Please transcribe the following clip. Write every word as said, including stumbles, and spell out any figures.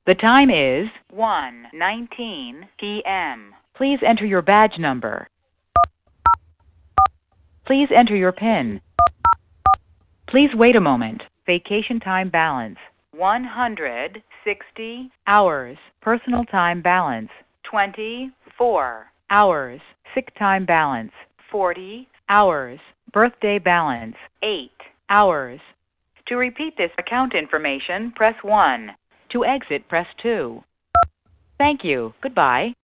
The time is one nineteen p m Please enter your badge number. Please enter your PIN. Please wait a moment. Vacation time balance, one hundred sixty hours. Personal time balance, twenty-four hours. Sick time balance, forty hours. Birthday balance, eight hours. To repeat this account information, press one. To exit, press two. Thank you. Goodbye.